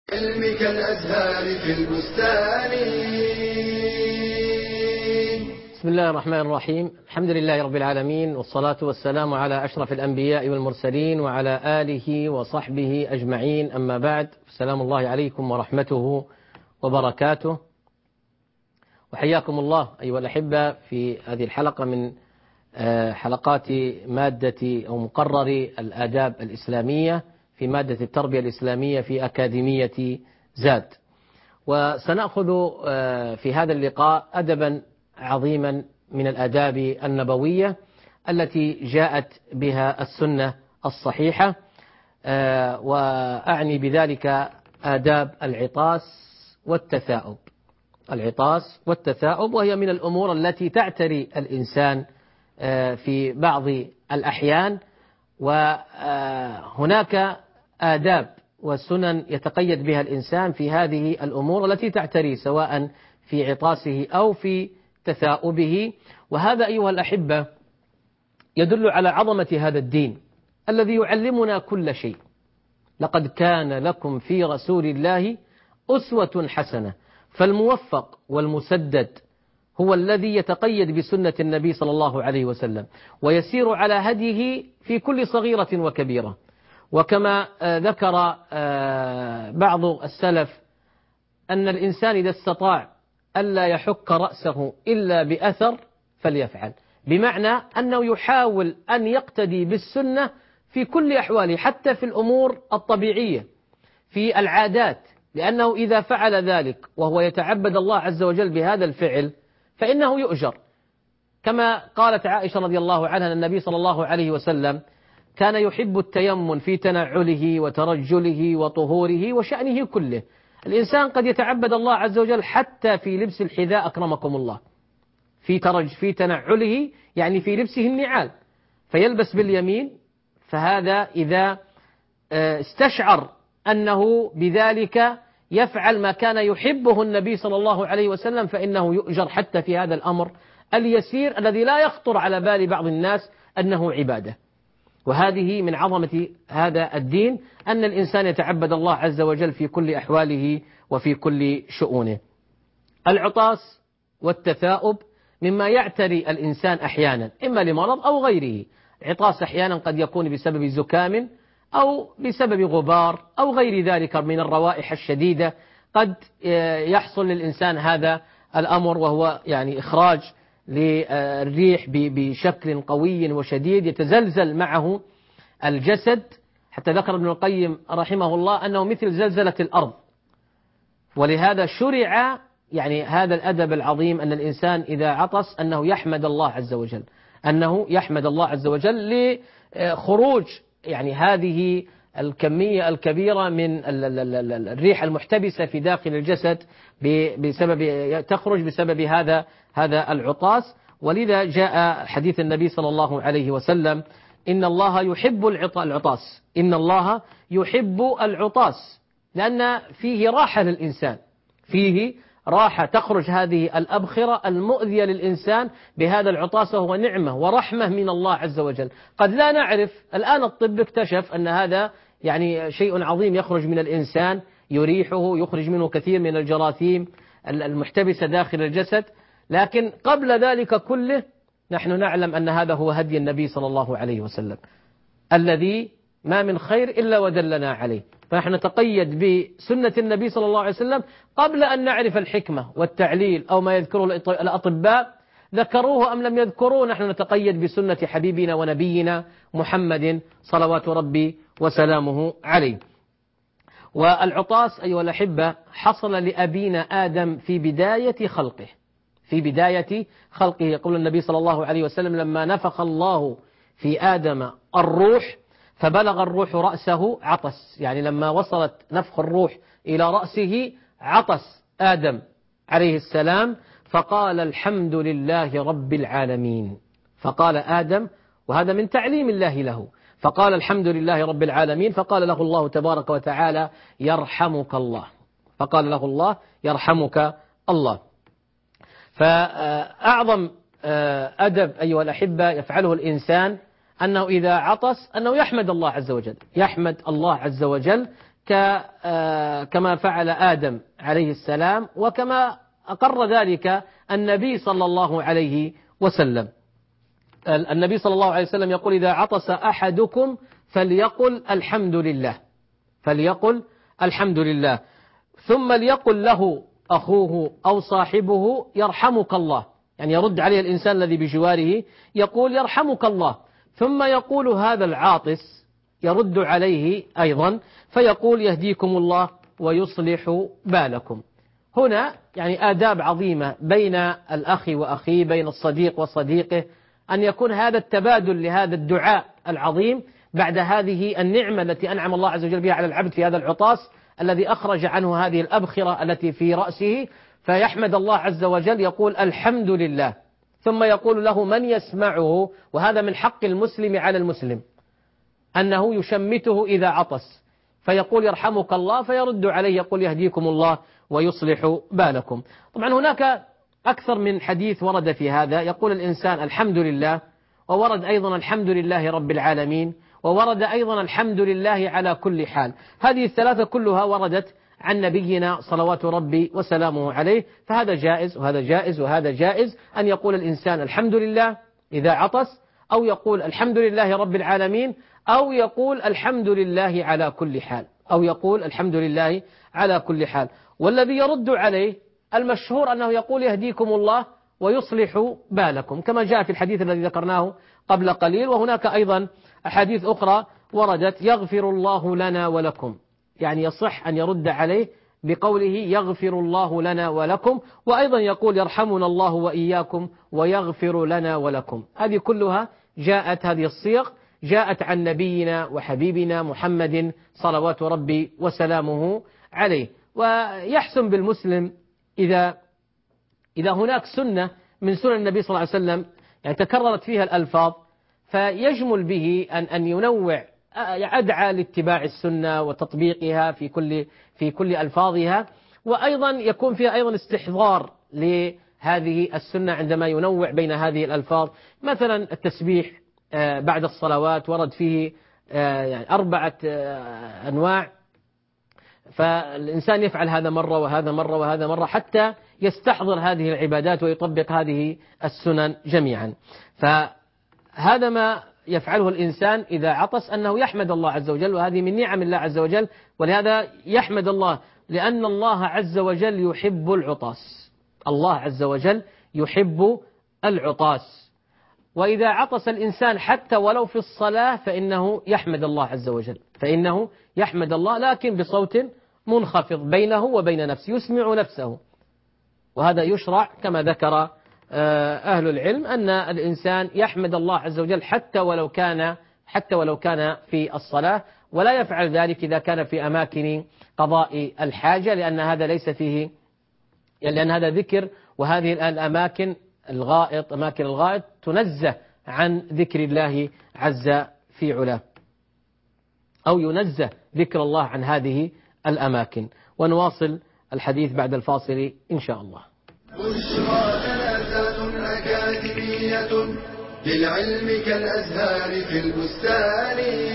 علمك الأزهار في البستان. بسم الله الرحمن الرحيم. الحمد لله رب العالمين، والصلاة والسلام على أشرف الأنبياء والمرسلين وعلى آله وصحبه أجمعين، أما بعد، السلام الله عليكم ورحمته وبركاته، وحياكم الله أيها الأحبة في هذه الحلقة من حلقات مادة أو مقرر الآداب الإسلامية في مادة التربية الإسلامية في أكاديمية زاد. وسنأخذ في هذا اللقاء أدبا عظيما من الآداب النبوية التي جاءت بها السنة الصحيحة، وأعني بذلك آداب العطاس والتثاؤب. العطاس والتثاؤب، وهي من الأمور التي تعتري الإنسان في بعض الأحيان، وهناك آداب وسنن يتقيد بها الإنسان في هذه الأمور التي تعتري، سواء في عطاسه أو في تثاؤبه. وهذا أيها الأحبة يدل على عظمة هذا الدين الذي يعلمنا كل شيء. لقد كان لكم في رسول الله أسوة حسنة، فالموفق والمسدد هو الذي يتقيد بسنة النبي صلى الله عليه وسلم، ويسير على هديه في كل صغيرة وكبيرة. وكما ذكر بعض السلف أن الإنسان إذا استطاع ألا يحك رأسه إلا بأثر فليفعل، بمعنى أنه يحاول أن يقتدي بالسنة في كل أحواله، حتى في الأمور الطبيعية، في العادات، لأنه إذا فعل ذلك وهو يتعبد الله عز وجل بهذا الفعل فإنه يؤجر. كما قالت عائشة رضي الله عنها أن النبي صلى الله عليه وسلم كان يحب التيمم في تنعله وترجله وطهوره وشأنه كله. الإنسان قد يتعبد الله عز وجل حتى في لبس الحذاء، أكرمكم الله، في تنعله، يعني في لبسه النعال، فيلبس باليمين، فهذا إذا استشعر أنه بذلك يفعل ما كان يحبه النبي صلى الله عليه وسلم فإنه يؤجر حتى في هذا الأمر اليسير الذي لا يخطر على بال بعض الناس أنه عبادة. وهذه من عظمة هذا الدين، أن الإنسان يتعبد الله عز وجل في كل أحواله وفي كل شؤونه. العطاس والتثاؤب مما يعتري الإنسان أحيانا، إما لمرض أو غيره. العطاس أحيانا قد يكون بسبب زكام أو بسبب غبار أو غير ذلك من الروائح الشديدة. قد يحصل للإنسان هذا الأمر، وهو يعني إخراج للريح بشكل قوي وشديد يتزلزل معه الجسد، حتى ذكر ابن القيم رحمه الله أنه مثل زلزلة الأرض. ولهذا شرع يعني هذا الأدب العظيم، أن الإنسان إذا عطس أنه يحمد الله عز وجل، أنه يحمد الله عز وجل لخروج يعني هذه الكمية الكبيرة من الريح المحتبسة في داخل الجسد تخرج بسبب هذا العطاس. ولذا جاء حديث النبي صلى الله عليه وسلم: إن الله يحب العطاس، إن الله يحب العطاس، لأن فيه راحة للإنسان، فيه راحة، تخرج هذه الأبخرة المؤذية للإنسان بهذا العطاس، وهو نعمة ورحمة من الله عز وجل. قد لا نعرف، الآن الطب اكتشف أن هذا يعني شيء عظيم يخرج من الإنسان، يريحه، يخرج منه كثير من الجراثيم المحتبسة داخل الجسد، لكن قبل ذلك كله نحن نعلم أن هذا هو هدي النبي صلى الله عليه وسلم، الذي ما من خير إلا ودلنا عليه. فنحن نتقيد بسنة النبي صلى الله عليه وسلم قبل أن نعرف الحكمة والتعليل أو ما يذكره الأطباء، ذكروه أم لم يذكروه، نحن نتقيد بسنة حبيبنا ونبينا محمد صلوات ربي وسلامه عليه. والعطاس أيها الأحبة حصل لأبينا آدم في بداية خلقه، في بداية خلقه. يقول النبي صلى الله عليه وسلم: لما نفخ الله في آدم الروح فبلغ الروح رأسه عطس، يعني لما وصلت نفخ الروح إلى رأسه عطس آدم عليه السلام، فقال: الحمد لله رب العالمين. فقال آدم، وهذا من تعليم الله له، فقال: الحمد لله رب العالمين. فقال له الله تبارك وتعالى: يرحمك الله. فقال له الله: يرحمك الله. فأعظم أدب أيها الأحبة يفعله الإنسان أنه إذا عطس أنه يحمد الله عز وجل، يحمد الله عز وجل كما فعل آدم عليه السلام، وكما أقر ذلك النبي صلى الله عليه وسلم. النبي صلى الله عليه وسلم يقول: إذا عطس أحدكم فليقل الحمد لله، فليقل الحمد لله، ثم ليقل له أخوه أو صاحبه يرحمك الله، يعني يرد عليه الإنسان الذي بجواره يقول يرحمك الله، ثم يقول هذا العاطس يرد عليه أيضا فيقول يهديكم الله ويصلح بالكم. هنا يعني آداب عظيمة بين الأخ وأخيه، بين الصديق وصديقه، أن يكون هذا التبادل لهذا الدعاء العظيم بعد هذه النعمة التي أنعم الله عز وجل بها على العبد في هذا العطاس الذي أخرج عنه هذه الأبخرة التي في رأسه، فيحمد الله عز وجل يقول الحمد لله، ثم يقول له من يسمعه، وهذا من حق المسلم على المسلم أنه يشمته إذا عطس، فيقول يرحمك الله، فيرد عليه يقول يهديكم الله ويصلح بالكم. طبعا هناك أكثر من حديث ورد في هذا، يقول الإنسان الحمد لله، وورد أيضا الحمد لله رب العالمين، وورد أيضا الحمد لله على كل حال. هذه الثلاثة كلها وردت عن نبينا صلوات ربي وسلامه عليه، فهذا جائز وهذا جائز وهذا جائز، أن يقول الإنسان الحمد لله إذا عطس، أو يقول الحمد لله رب العالمين، أو يقول الحمد لله على كل حال، أو يقول الحمد لله على كل حال. والذي يرد عليه المشهور أنه يقول يهديكم الله ويصلح بالكم، كما جاء في الحديث الذي ذكرناه قبل قليل. وهناك أيضا أحاديث أخرى وردت يغفر الله لنا ولكم، يعني يصح أن يرد عليه بقوله يغفر الله لنا ولكم، وأيضا يقول يرحمنا الله وإياكم ويغفر لنا ولكم. هذه كلها جاءت، هذه الصيغ جاءت عن نبينا وحبيبنا محمد صلوات ربي وسلامه عليه. ويحسن بالمسلم إذا هناك سنة من سنن النبي صلى الله عليه وسلم يعني تكررت فيها الألفاظ، فيجمل به أن ينوع، أدعى لاتباع السنة وتطبيقها في كل ألفاظها، وأيضا يكون فيها أيضا استحضار لهذه السنة عندما ينوع بين هذه الألفاظ. مثلا التسبيح بعد الصلوات ورد فيه يعني 4 أنواع، فالإنسان يفعل هذا مرة وهذا مرة وهذا مرة حتى يستحضر هذه العبادات ويطبق هذه السنن جميعا. فهذا ما يفعله الإنسان إذا عطس، أنه يحمد الله عز وجل، وهذه من نعم الله عز وجل، ولهذا يحمد الله لأن الله عز وجل يحب العطاس، الله عز وجل يحب العطاس. وإذا عطس الإنسان حتى ولو في الصلاة فإنه يحمد الله عز وجل، فإنه يحمد الله لكن بصوت منخفض بينه وبين نفسه، يسمع نفسه. وهذا يشرع كما ذكر أهل العلم أن الإنسان يحمد الله عز وجل حتى ولو كان في الصلاة، ولا يفعل ذلك إذا كان في أماكن قضاء الحاجة، لأن هذا ليس فيه، لأن هذا ذكر، وهذه الأماكن أماكن الغائط تنزه عن ذكر الله عز في علاه، أو ينزه ذكر الله عن هذه الأماكن. ونواصل الحديث بعد الفاصل إن شاء الله. بشرى جنازات أكاديمية للعلم كالأزهار في البستان.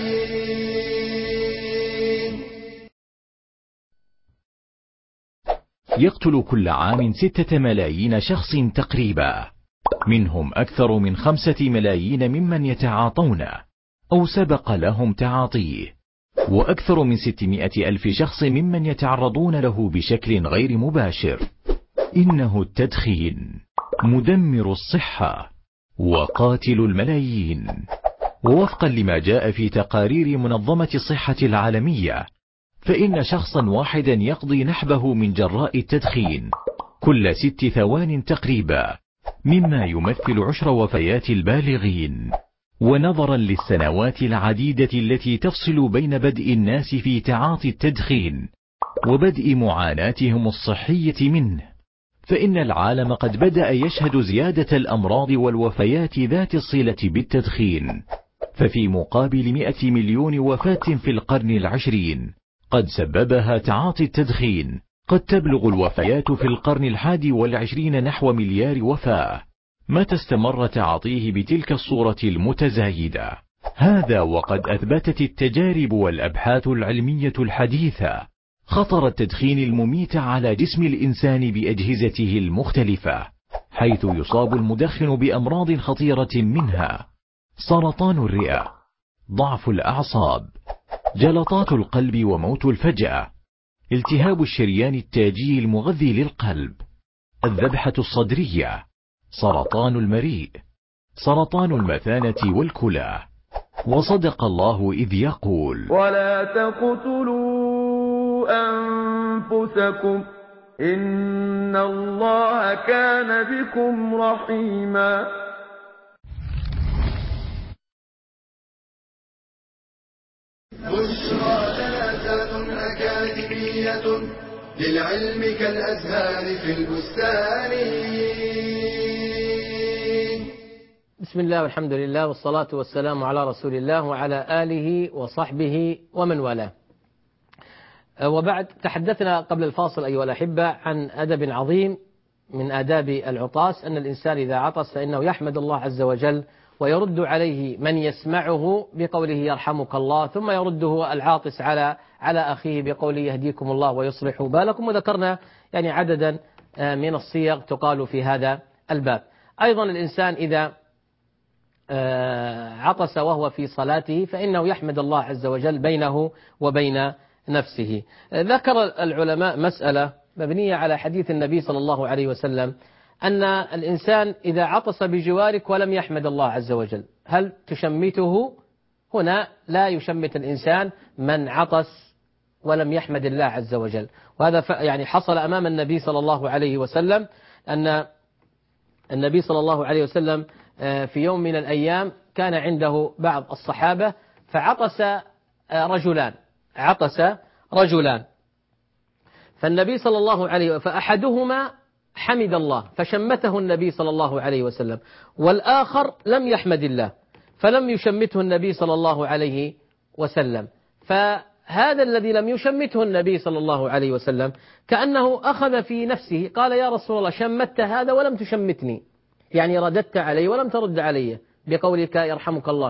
يقتل كل عام 6 ملايين شخص تقريبا، منهم أكثر من 5 ملايين ممن يتعاطونه أو سبق لهم تعاطيه، وأكثر من 600 ألف شخص ممن يتعرضون له بشكل غير مباشر. إنه التدخين مدمر الصحة وقاتل الملايين. ووفقا لما جاء في تقارير منظمة الصحة العالمية، فإن شخصا واحدا يقضي نحبه من جراء التدخين كل 6 ثوان تقريبا، مما يمثل 10 وفيات البالغين. ونظرا للسنوات العديدة التي تفصل بين بدء الناس في تعاطي التدخين وبدء معاناتهم الصحية منه، فإن العالم قد بدأ يشهد زيادة الأمراض والوفيات ذات الصلة بالتدخين. ففي مقابل 100 مليون وفاة في القرن 20 قد سببها تعاطي التدخين، قد تبلغ الوفيات في القرن 21 نحو 1 مليار وفاة متى استمر تعاطيه بتلك الصورة المتزايدة. هذا وقد أثبتت التجارب والأبحاث العلمية الحديثة خطر التدخين المميت على جسم الإنسان بأجهزته المختلفة، حيث يصاب المدخن بأمراض خطيرة منها سرطان الرئة، ضعف الأعصاب، جلطات القلب وموت الفجأة، التهاب الشريان التاجي المغذي للقلب، الذبحة الصدرية، سرطان المريء، سرطان المثانة والكلى. وصدق الله إذ يقول: ولا تقتلوا أنفسكم إن الله كان بكم رحيما. بشرى جنازات أكاديمية للعلم كالأزهار في البستان. بسم الله والحمد لله والصلاة والسلام على رسول الله وعلى آله وصحبه ومن والاه. وبعد، تحدثنا قبل الفاصل أيها الأحبة عن أدب عظيم من آداب العطاس، أن الإنسان إذا عطس فإنه يحمد الله عز وجل ويرد عليه من يسمعه بقوله يرحمك الله، ثم يرده العاطس على أخيه بقوله يهديكم الله ويصلح بالكم. وذكرنا يعني عددا من الصيغ تقال في هذا الباب. أيضا الإنسان إذا عطس وهو في صلاته فإنه يحمد الله عز وجل بينه وبين نفسه. ذكر العلماء مسألة مبنية على حديث النبي صلى الله عليه وسلم أن الإنسان إذا عطس بجوارك ولم يحمد الله عز وجل هل تشمته؟ هنا لا يشمت الإنسان من عطس ولم يحمد الله عز وجل. وهذا يعني حصل أمام النبي صلى الله عليه وسلم أن النبي صلى الله عليه وسلم في يوم من الأيام كان عنده بعض الصحابة فعطس رجلان فالنبي صلى الله عليه فأحدهما حمد الله فشمته النبي صلى الله عليه وسلم، والآخر لم يحمد الله فلم يشمته النبي صلى الله عليه وسلم. فهذا الذي لم يشمته النبي صلى الله عليه وسلم كأنه أخذ في نفسه قال: يا رسول الله، شمت هذا ولم تشمتني، يعني رددت علي ولم ترد علي بقولك يرحمك الله.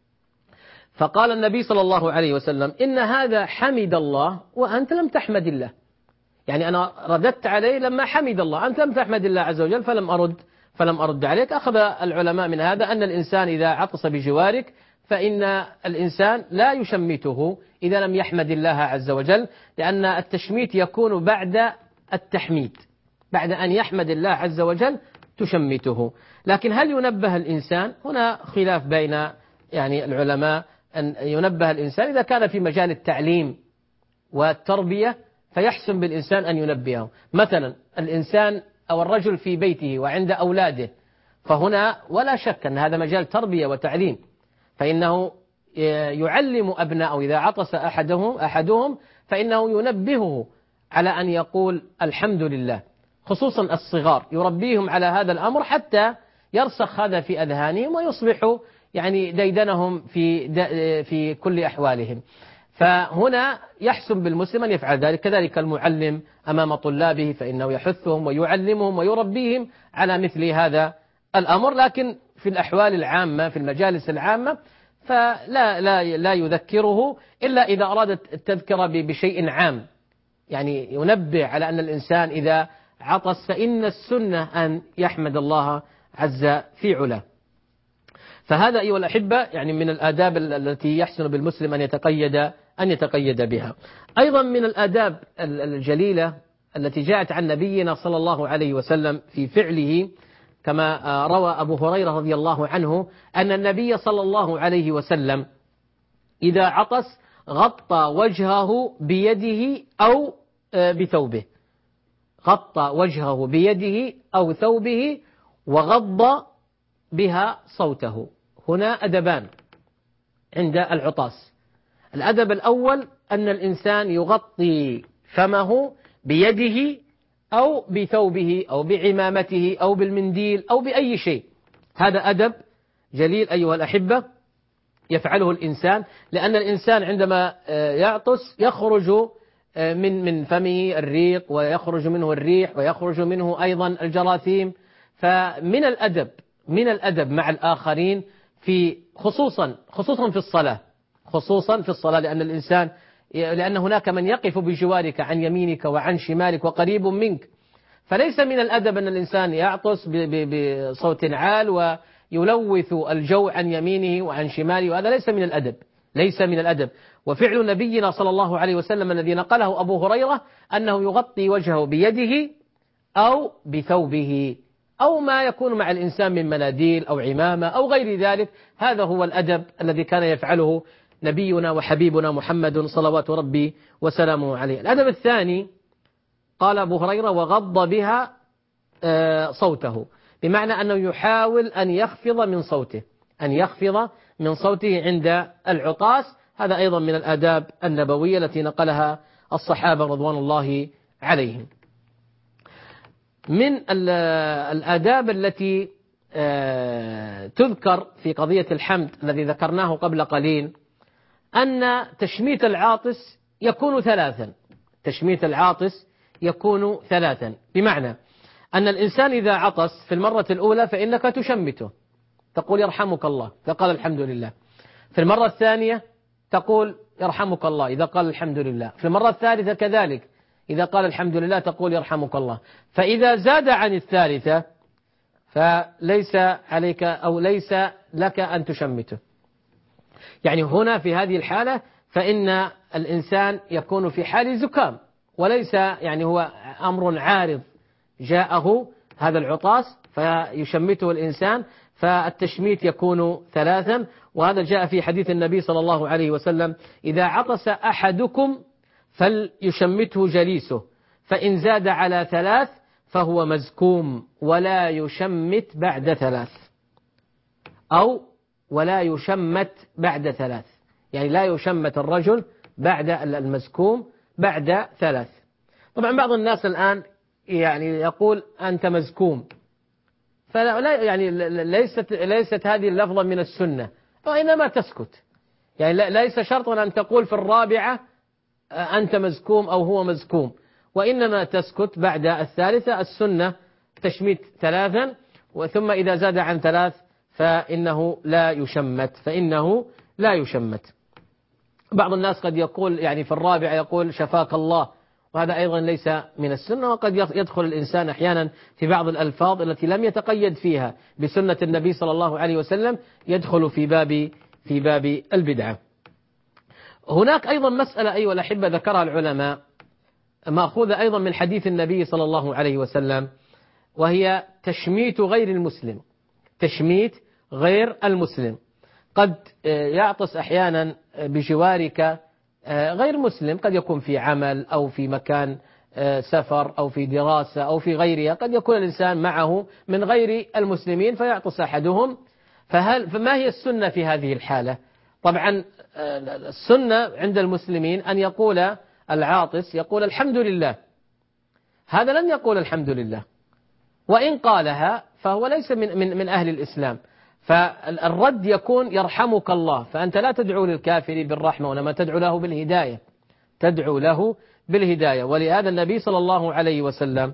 فقال النبي صلى الله عليه وسلم: إن هذا حمد الله وأنت لم تحمد الله، يعني أنا رددت عليه لما حمد الله، أنت لم تحمد الله عز وجل فلم أرد عليك. أخذ العلماء من هذا أن الإنسان إذا عطس بجوارك فإن الإنسان لا يشمته إذا لم يحمد الله عز وجل، لأن التشميت يكون بعد التحميد، بعد أن يحمد الله عز وجل تشمته. لكن هل ينبه الإنسان؟ هنا خلاف بين يعني العلماء، أن ينبه الإنسان إذا كان في مجال التعليم والتربية فيحسن بالإنسان أن ينبهه. مثلا الإنسان أو الرجل في بيته وعند أولاده، فهنا ولا شك أن هذا مجال تربية وتعليم، فإنه يعلم أبناءه إذا عطس أحدهم فإنه ينبهه على أن يقول الحمد لله، خصوصا الصغار يربيهم على هذا الأمر حتى يرسخ هذا في أذهانهم ويصبحوا يعني ديدنهم في كل أحوالهم. فهنا يحسن بالمسلم أن يفعل ذلك. كذلك المعلم أمام طلابه فإنه يحثهم ويعلمهم ويربيهم على مثل هذا الأمر. لكن في الأحوال العامة، في المجالس العامة، لا يذكره إلا إذا أراد التذكرة بشيء عام، يعني ينبه على أن الإنسان إذا عطس فإن السنة أن يحمد الله عز في علاه. فهذا أيها الأحبة يعني من الآداب التي يحسن بالمسلم أن يتقيد بها. أيضا من الآداب الجليلة التي جاءت عن نبينا صلى الله عليه وسلم في فعله، كما روى أبو هريرة رضي الله عنه أن النبي صلى الله عليه وسلم إذا عطس غطى وجهه بيده أو بثوبه، غطى وجهه بيده أو ثوبه وغض بها صوته. هنا أدبان عند العطاس. الأدب الأول أن الإنسان يغطي فمه بيده أو بثوبه أو بعمامته أو بالمنديل أو بأي شيء. هذا أدب جليل أيها الأحبة يفعله الإنسان، لأن الإنسان عندما يعطس يخرج من فمه الريق ويخرج منه الريح ويخرج منه أيضا الجراثيم. فمن الأدب مع الآخرين خصوصا في الصلاة لأن هناك من يقف بجوارك عن يمينك وعن شمالك وقريب منك، فليس من الأدب أن الإنسان يعطس بصوت عال ويلوث الجو عن يمينه وعن شماله، وهذا ليس من الأدب. وفعل نبينا صلى الله عليه وسلم الذي نقله أبو هريرة أنه يغطي وجهه بيده أو بثوبه أو ما يكون مع الإنسان من مناديل أو عمامة أو غير ذلك. هذا هو الأدب الذي كان يفعله نبينا وحبيبنا محمد صلوات ربي وسلامه عليه. الأدب الثاني قال أبو هريرة وغض بها صوته، بمعنى أنه يحاول أن يخفض من صوته عند العطاس. هذا أيضا من الآداب النبوية التي نقلها الصحابة رضوان الله عليهم. من الآداب التي تذكر في قضية الحمد الذي ذكرناه قبل قليل أن تشميت العاطس يكون ثلاثا، بمعنى أن الإنسان إذا عطس في المرة الأولى فإنك تشمته، تقول يرحمك الله إذا قال الحمد لله. في المرة الثانية تقول يرحمك الله إذا قال الحمد لله. في المرة الثالثة كذلك إذا قال الحمد لله تقول يرحمك الله. فإذا زاد عن الثالثة فليس عليك أو ليس لك أن تشمته. يعني هنا في هذه الحالة فإن الإنسان يكون في حال زكام، وليس يعني هو أمر عارض جاءه هذا العطاس فيشمته الإنسان، فالتشميت يكون ثلاثا. وهذا جاء في حديث النبي صلى الله عليه وسلم إذا عطس أحدكم فليشمته جليسه، فإن زاد على ثلاث فهو مزكوم ولا يشمت بعد ثلاث، أو ولا يشمت بعد ثلاث، يعني لا يشمت الرجل بعد المزكوم بعد ثلاث. طبعا بعض الناس الآن يعني يقول أنت مزكوم، فلا يعني ليست هذه اللفظة من السنة، وإنما تسكت. يعني ليس شرطا أن تقول في الرابعة أنت مزكوم أو هو مزكوم، وإنما تسكت بعد الثالثة. السنة تشميت ثلاثا، وثم إذا زاد عن ثلاث فإنه لا يشمت. بعض الناس قد يقول يعني في الرابعة يقول شفاك الله، وهذا أيضا ليس من السنة. وقد يدخل الإنسان أحيانا في بعض الألفاظ التي لم يتقيد فيها بسنة النبي صلى الله عليه وسلم يدخل في باب البدعة. هناك أيضا مسألة أيها الأحبة ذكرها العلماء مأخوذة أيضا من حديث النبي صلى الله عليه وسلم، وهي تشميت غير المسلم. قد يعطس أحيانا بجوارك غير مسلم، قد يكون في عمل أو في مكان سفر أو في دراسة أو في غيرها، قد يكون الإنسان معه من غير المسلمين فيعطس أحدهم. فما هي السنة في هذه الحالة؟ طبعا السنة عند المسلمين أن يقول العاطس يقول الحمد لله. هذا لن يقول الحمد لله، وإن قالها فهو ليس من أهل الإسلام. فالرد يكون يرحمك الله، فأنت لا تدعو للكافر بالرحمة، وإنما تدعو له بالهداية. ولهذا النبي صلى الله عليه وسلم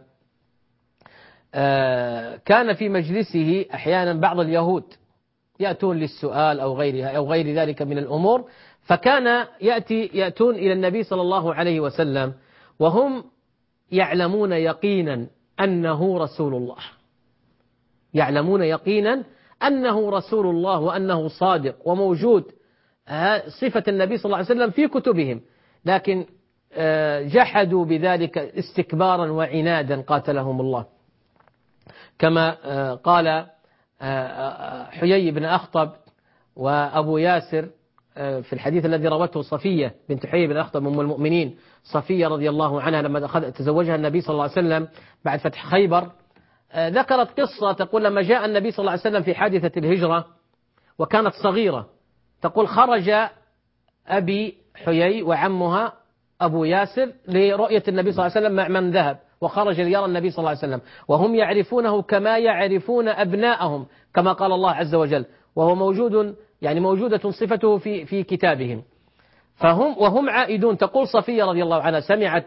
كان في مجلسه أحيانا بعض اليهود يأتون للسؤال أو غير ذلك من الأمور، فكان يأتون إلى النبي صلى الله عليه وسلم وهم يعلمون يقينا أنه رسول الله، وأنه صادق وموجود صفة النبي صلى الله عليه وسلم في كتبهم، لكن جحدوا بذلك استكبارا وعنادا قاتلهم الله. كما قال حيي بن أخطب وأبو ياسر في الحديث الذي روته صفية بنت حيي بن أخطب أم المؤمنين، صفية رضي الله عنها لما تزوجها النبي صلى الله عليه وسلم بعد فتح خيبر، ذكرت قصة تقول لما جاء النبي صلى الله عليه وسلم في حادثة الهجرة وكانت صغيرة، تقول خرج أبي حيي وعمها أبو ياسر لرؤية النبي صلى الله عليه وسلم مع من ذهب، وخرج ليرى النبي صلى الله عليه وسلم وهم يعرفونه كما يعرفون أبناءهم كما قال الله عز وجل، وهو موجودة صفته في كتابهم. وهم عائدون، تقول صفية رضي الله عنها سمعت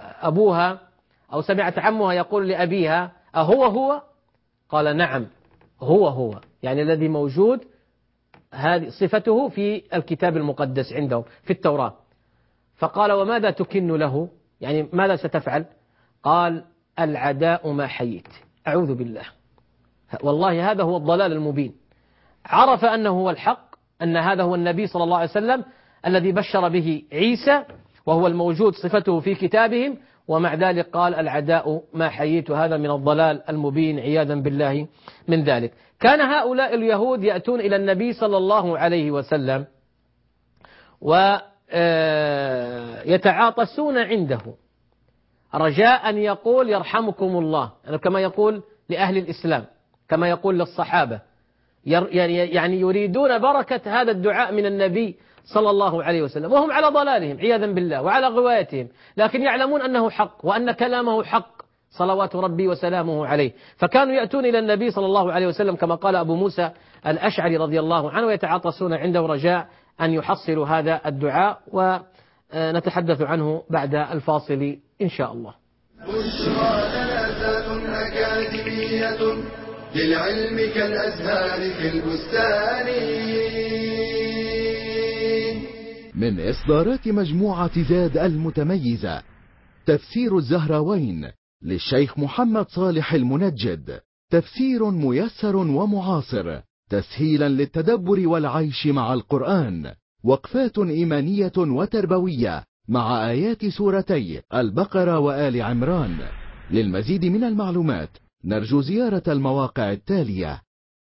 أبوها أو سمعت عمها يقول لأبيها أهو هو؟ قال نعم. هو يعني الذي موجود هذه صفته في الكتاب المقدس عندهم في التوراة. فقال وماذا تكن له، يعني ماذا ستفعل؟ قال العداء ما حييت. أعوذ بالله، والله هذا هو الضلال المبين. عرف أنه هو الحق، أن هذا هو النبي صلى الله عليه وسلم الذي بشر به عيسى وهو الموجود صفته في كتابهم، ومع ذلك قال العداء ما حييت. هذا من الضلال المبين عياذا بالله من ذلك. كان هؤلاء اليهود يأتون إلى النبي صلى الله عليه وسلم ويتعاطسون عنده رجاء أن يقول يرحمكم الله، كما يقول لأهل الإسلام، كما يقول للصحابة، يعني يريدون بركة هذا الدعاء من النبي صلى الله عليه وسلم، وهم على ضلالهم عياذا بالله وعلى غوايتهم، لكن يعلمون أنه حق وأن كلامه حق صلوات ربي وسلامه عليه. فكانوا يأتون إلى النبي صلى الله عليه وسلم كما قال أبو موسى الأشعري رضي الله عنه، ويتعاطسون عنده رجاء أن يحصلوا هذا الدعاء، ونتحدث عنه بعد الفاصل إن شاء الله. بشرى جنازات أكاديمية للعلم كالأزهار في البستان. من إصدارات مجموعة زاد المتميزة تفسير الزهراوين للشيخ محمد صالح المنجد، تفسير ميسر ومعاصر تسهيلا للتدبر والعيش مع القرآن، وقفات إيمانية وتربوية مع آيات سورتي البقرة وآل عمران. للمزيد من المعلومات نرجو زيارة المواقع التالية: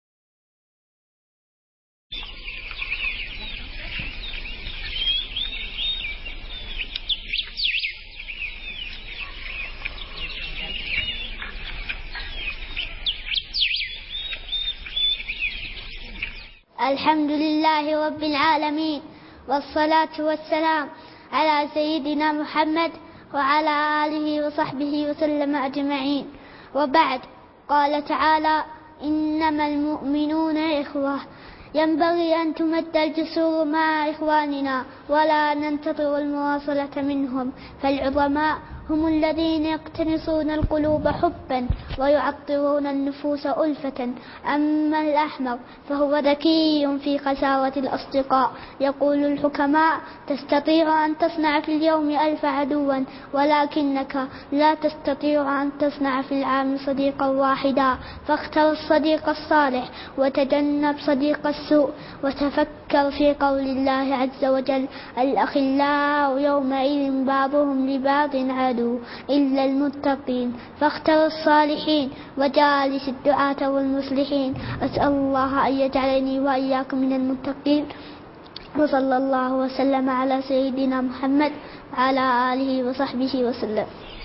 الحمد لله رب العالمين، والصلاة والسلام على سيدنا محمد وعلى آله وصحبه وسلم أجمعين، وبعد. قال تعالى: إنما المؤمنون إخوة، ينبغي أن تمد الجسور مع إخواننا ولا ننتظر المواصلة منهم، فالعظماء هم الذين يقتنصون القلوب حبا ويعطرون النفوس ألفة. أما الأحمق فهو ذكي في قساوة الأصدقاء. يقول الحكماء: تستطيع أن تصنع في اليوم 1000 عدوا، ولكنك لا تستطيع أن تصنع في العام صديقا واحدا. فاختر الصديق الصالح وتجنب صديق السوء، وتفكر في قول الله عز وجل: الأخلاء يومئذ بعضهم لبعض عدو إلا المتقين. فاختر الصالحين وجالس الدعاة والمصلحين. أسأل الله أن يجعلني وإياكم من المتقين، وصلى الله وسلم على سيدنا محمد وعلى آله وصحبه وسلم.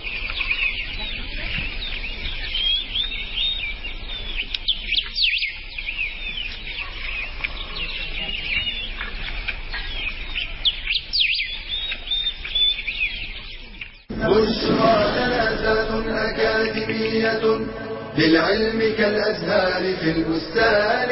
بشرى جنازات أكاديمية للعلم كالأزهار في البستان.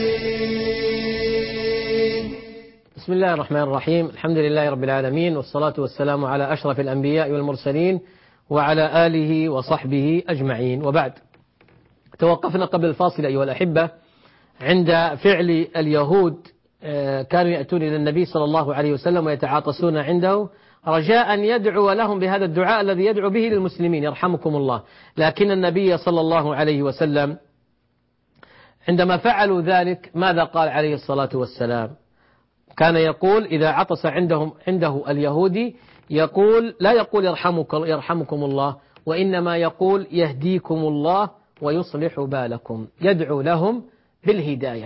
بسم الله الرحمن الرحيم. الحمد لله رب العالمين، والصلاة والسلام على أشرف الأنبياء والمرسلين وعلى آله وصحبه أجمعين، وبعد. توقفنا قبل الفاصل أيها الأحبة عند فعل اليهود، كانوا يأتون إلى النبي صلى الله عليه وسلم ويتعاطسون عنده رجاء أن يدعو لهم بهذا الدعاء الذي يدعو به للمسلمين: يرحمكم الله. لكن النبي صلى الله عليه وسلم عندما فعلوا ذلك ماذا قال عليه الصلاة والسلام؟ كان يقول إذا عطس عنده اليهودي لا يقول يرحمكم الله، وإنما يقول يهديكم الله ويصلح بالكم، يدعو لهم بالهداية.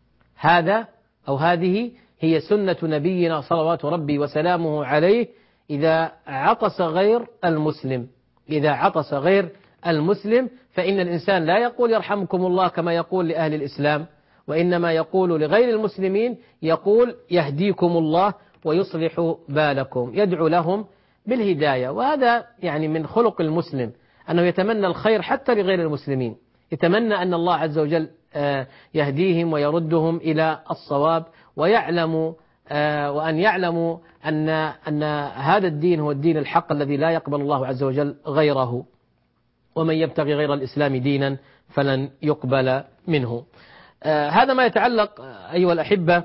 هذه هي سنة نبينا صلوات ربي وسلامه عليه. إذا عطس غير المسلم فإن الإنسان لا يقول يرحمكم الله كما يقول لأهل الإسلام، وإنما يقول لغير المسلمين يقول يهديكم الله ويصلح بالكم، يدعو لهم بالهداية. وهذا يعني من خلق المسلم أنه يتمنى الخير حتى لغير المسلمين، يتمنى أن الله عز وجل يهديهم ويردهم إلى الصواب، وأن يعلموا أن هذا الدين هو الدين الحق الذي لا يقبل الله عز وجل غيره، ومن يبتغي غير الإسلام دينا فلن يقبل منه. هذا ما يتعلق أيها الأحبة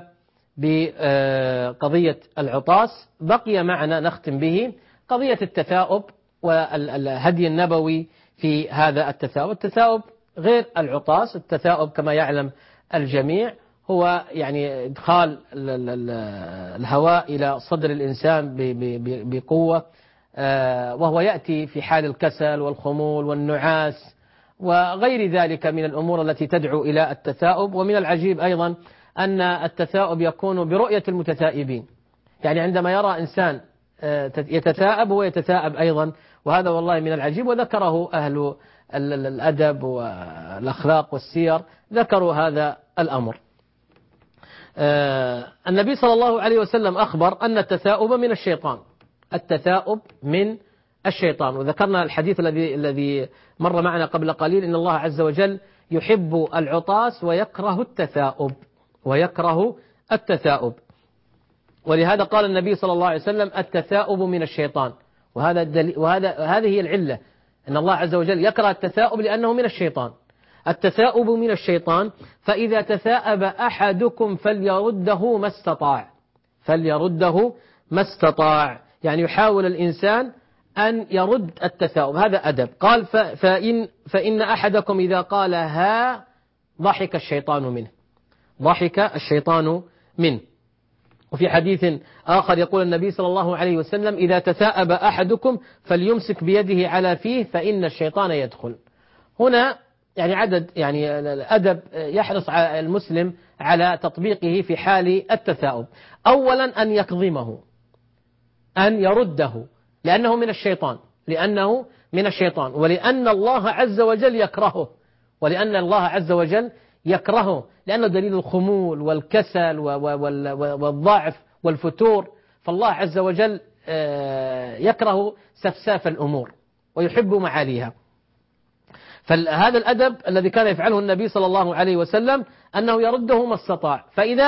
بقضية العطاس. بقي معنا نختم به قضية التثاؤب والهدي النبوي في هذا التثاؤب. التثاؤب غير العطاس. التثاؤب كما يعلم الجميع هو يعني إدخال الهواء إلى صدر الإنسان بقوة، وهو يأتي في حال الكسل والخمول والنعاس وغير ذلك من الأمور التي تدعو إلى التثاؤب. ومن العجيب أيضا أن التثاؤب يكون برؤية المتثائبين، يعني عندما يرى إنسان يتثاءب هو يتثاءب أيضا، وهذا والله من العجيب. وذكره أهل الأدب والأخلاق والسير، ذكروا هذا الأمر. النبي صلى الله عليه وسلم أخبر أن التثاؤب من الشيطان. التثاؤب من الشيطان، وذكرنا الحديث الذي مر معنا قبل قليل، إن الله عز وجل يحب العطاس ويكره التثاؤب، ويكره التثاؤب. ولهذا قال النبي صلى الله عليه وسلم التثاؤب من الشيطان. وهذه هي العلة، أن الله عز وجل يكره التثاؤب لأنه من الشيطان. التثاؤب من الشيطان، فإذا تثاءب أحدكم فليرده ما استطاع. فليرده ما استطاع، يعني يحاول الإنسان أن يرد التثاؤب. هذا أدب. قال فإن أحدكم إذا قال ها ضحك الشيطان منه. ضحك الشيطان منه. وفي حديث آخر يقول النبي صلى الله عليه وسلم إذا تثاءب أحدكم فليمسك بيده على فيه فإن الشيطان يدخل. هنا يعني الأدب يحرص على المسلم على تطبيقه في حال التثاؤب. أولا أن يكظمه، أن يرده، لأنه من الشيطان، لأنه من الشيطان، ولأن الله عز وجل يكرهه، ولأن الله عز وجل يكرهه، لأنه دليل الخمول والكسل والضعف والفتور. فالله عز وجل يكره سفساف الأمور ويحب معاليها. فهذا الأدب الذي كان يفعله النبي صلى الله عليه وسلم أنه يرده ما استطاع.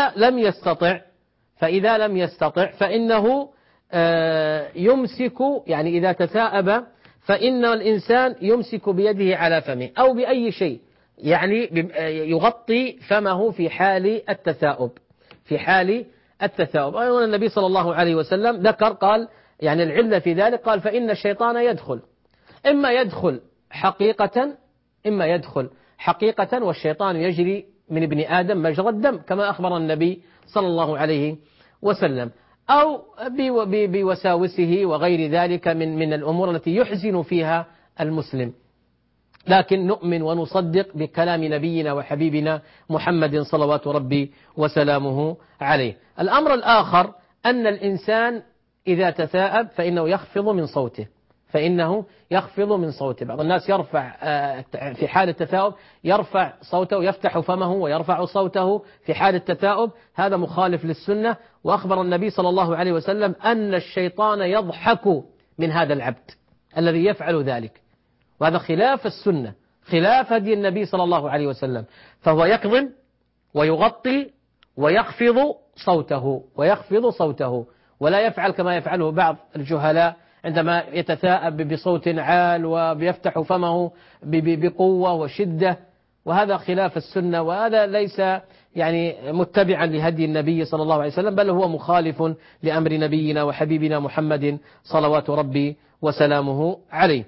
فإذا لم يستطع فإنه يمسك، يعني إذا تثاءب فإن الإنسان يمسك بيده على فمه أو بأي شيء، يعني يغطي فمه في حال التثاؤب. في حال التثاؤب. أيضا النبي صلى الله عليه وسلم ذكر، قال يعني العلة في ذلك، قال فإن الشيطان يدخل، إما يدخل حقيقة والشيطان يجري من ابن آدم مجرى الدم كما أخبر النبي صلى الله عليه وسلم، أو بوساوسه وغير ذلك من الأمور التي يحزن فيها المسلم. لكن نؤمن ونصدق بكلام نبينا وحبيبنا محمد صلوات ربي وسلامه عليه. الأمر الآخر أن الإنسان إذا تثاءب فإنه يخفض من صوته. بعض الناس يرفع في حال التثاؤب، يرفع صوته، يفتح فمه ويرفع صوته في حال التثاؤب. هذا مخالف للسنة. وأخبر النبي صلى الله عليه وسلم أن الشيطان يضحك من هذا العبد الذي يفعل ذلك، وهذا خلاف السنة، خلاف هدي النبي صلى الله عليه وسلم. فهو يكظم ويغطي ويخفض صوته، ولا يفعل كما يفعله بعض الجهلاء عندما يتثاءب بصوت عال ويفتح فمه بقوة وشدة، وهذا خلاف السنة، وهذا ليس يعني متبعا لهدي النبي صلى الله عليه وسلم، بل هو مخالف لأمر نبينا وحبيبنا محمد صلوات ربي وسلامه عليه.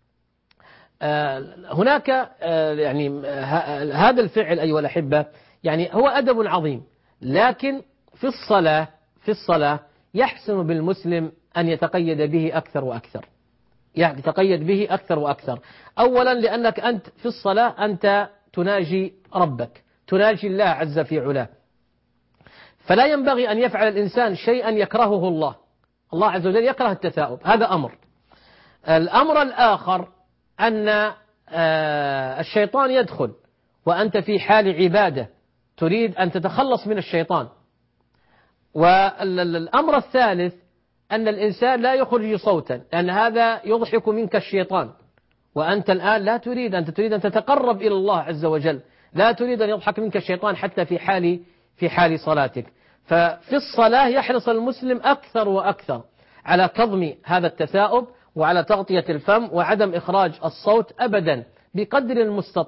هناك يعني هذا الفعل أيها الأحبة يعني هو أدب عظيم، لكن في الصلاة يحسن بالمسلم أن يتقيد به أكثر وأكثر، يعني يتقيد به أكثر وأكثر. أولا لأنك أنت في الصلاة أنت تناجي ربك، تناجي الله عز في علاه، فلا ينبغي أن يفعل الإنسان شيئا يكرهه الله. الله عز وجل يكره التثاؤب، هذا أمر. الأمر الآخر أن الشيطان يدخل وأنت في حال عبادة تريد أن تتخلص من الشيطان. والأمر الثالث أن الإنسان لا يخرج صوتا، لأن هذا يضحك منك الشيطان، وأنت الآن لا تريد، أنت تريد أن تتقرب إلى الله عز وجل، لا تريد أن يضحك منك الشيطان حتى في حال صلاتك. ففي الصلاة يحرص المسلم أكثر وأكثر على كظم هذا التثاؤب وعلى تغطية الفم وعدم إخراج الصوت أبدا بقدر المستطاع.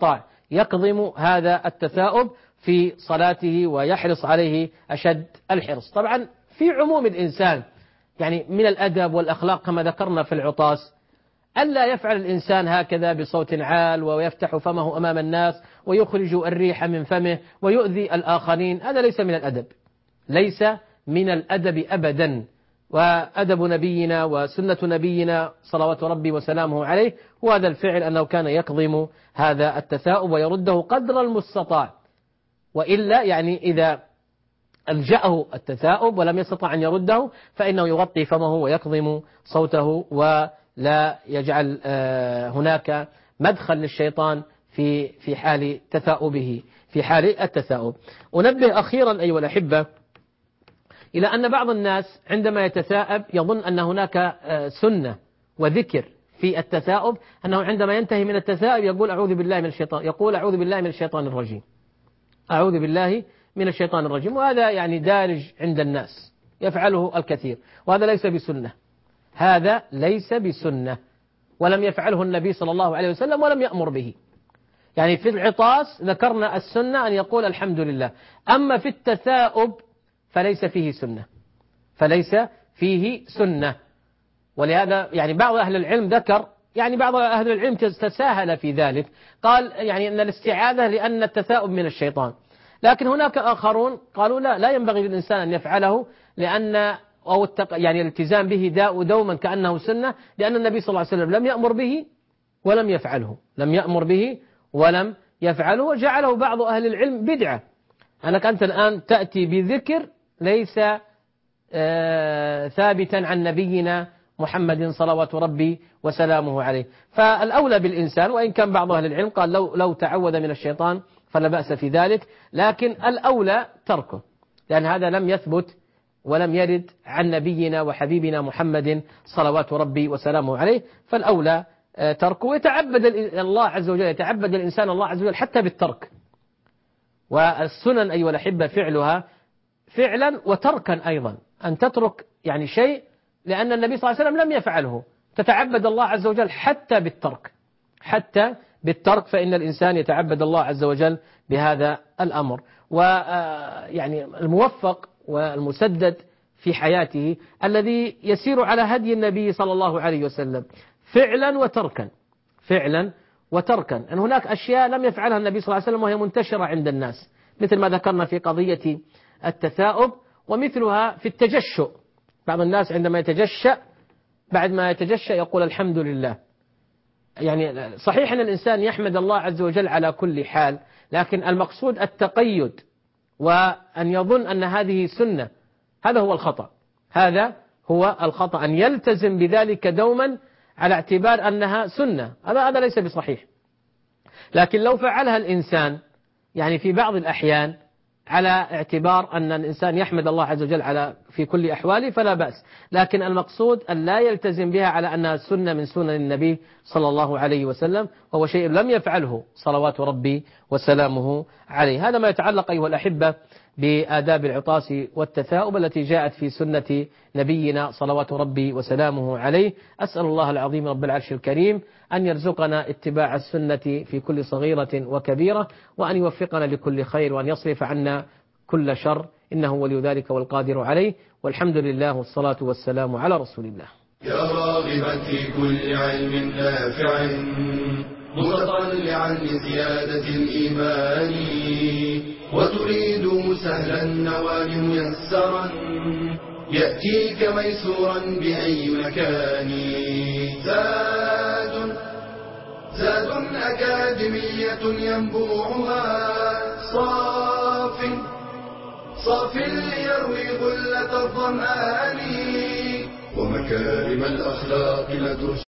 يكظم هذا التثاؤب في صلاته ويحرص عليه أشد الحرص. طبعا في عموم الإنسان يعني من الأدب والأخلاق كما ذكرنا في العطاس ألا يفعل الإنسان هكذا بصوت عال ويفتح فمه أمام الناس ويخرج الريح من فمه ويؤذي الآخرين، هذا ليس من الأدب، ليس من الأدب أبدا. وأدب نبينا وسنة نبينا صلوات ربي وسلامه عليه وهذا الفعل أنه كان يكظم هذا التثاؤب ويرده قدر المستطاع، وإلا يعني إذا ألجأه التثاؤب ولم يستطع أن يرده فإنه يغطي فمه ويكظم صوته ولا يجعل هناك مدخل للشيطان في حال تثاؤبه، في حال التثاؤب. أنبه أخيرا أيها الأحبة إلى أن بعض الناس عندما يتثاءب يظن أن هناك سنة وذكر في التثاؤب، أنه عندما ينتهي من التثاؤب يقول أعوذ بالله من الشيطان، يقول أعوذ بالله من الشيطان الرجيم، أعوذ بالله من الشيطان الرجيم، وهذا يعني دارج عند الناس يفعله الكثير، وهذا ليس بسنة، هذا ليس بسنة، ولم يفعله النبي صلى الله عليه وسلم ولم يأمر به. يعني في العطاس ذكرنا السنة أن يقول الحمد لله، أما في التثاؤب فليس فيه سنة، فليس فيه سنة. ولهذا يعني بعض أهل العلم ذكر، يعني بعض أهل العلم تساهل في ذلك، قال يعني أن الاستعاذة لأن التثاؤب من الشيطان، لكن هناك آخرون قالوا لا ينبغي للإنسان أن يفعله لأن يعني الالتزام به داء دوما كأنه سنة، لأن النبي صلى الله عليه وسلم لم يأمر به ولم يفعله، لم يأمر به ولم يفعله، وجعله بعض أهل العلم بدعة، أنك أنت الآن تأتي بذكر ليس ثابتا عن نبينا محمد صلوات ربي وسلامه عليه. فالأولى بالإنسان، وإن كان بعض أهل العلم قال لو تعوذ من الشيطان فلا بأس في ذلك، لكن الأولى تركه، لأن هذا لم يثبت ولم يرد عن نبينا وحبيبنا محمد صلوات ربي وسلامه عليه، فالأولى تركه. ويتعبد الله عز وجل، يتعبد الإنسان الله عز وجل حتى بالترك. والسنن أيها الأحبة فعلها فعلا وتركا أيضا، أن تترك يعني شيء لأن النبي صلى الله عليه وسلم لم يفعله، تتعبد الله عز وجل حتى بالترك، حتى بالترك، فإن الإنسان يتعبد الله عز وجل بهذا الأمر. ويعني الموفق والمسدد في حياته الذي يسير على هدي النبي صلى الله عليه وسلم فعلا وتركا، فعلا وتركا. أن هناك أشياء لم يفعلها النبي صلى الله عليه وسلم وهي منتشرة عند الناس، مثل ما ذكرنا في قضية التثاؤب، ومثلها في التجشؤ. بعض الناس عندما يتجشأ بعد ما يتجشأ يقول الحمد لله. يعني صحيح أن الإنسان يحمد الله عز وجل على كل حال، لكن المقصود التقيد وأن يظن أن هذه سنة، هذا هو الخطأ، هذا هو الخطأ، أن يلتزم بذلك دوما على اعتبار أنها سنة، هذا ليس بصحيح. لكن لو فعلها الإنسان يعني في بعض الأحيان على اعتبار أن الإنسان يحمد الله عز وجل في كل أحواله فلا بأس، لكن المقصود أن لا يلتزم بها على أنها سنة من سنن النبي صلى الله عليه وسلم، وهو شيء لم يفعله صلوات ربي وسلامه عليه. هذا ما يتعلق أيها الأحبة بآداب العطاس والتثاؤب التي جاءت في سنة نبينا صلوات ربي وسلامه عليه. أسأل الله العظيم رب العرش الكريم أن يرزقنا اتباع السنة في كل صغيرة وكبيرة، وأن يوفقنا لكل خير، وأن يصرف عنا كل شر، إنه ولي ذلك والقادر عليه. والحمد لله والصلاة والسلام على رسول الله. يا راغبا في كل علم نافع متطلعا لزيادة الإيمان، وتريد سهلا النوال ميسرا يأتيك ميسورا بأي مكان. زاد أكاديمية ينبوعها صاف ليروي غلة الظمآن، ومكارم الأخلاق ندرس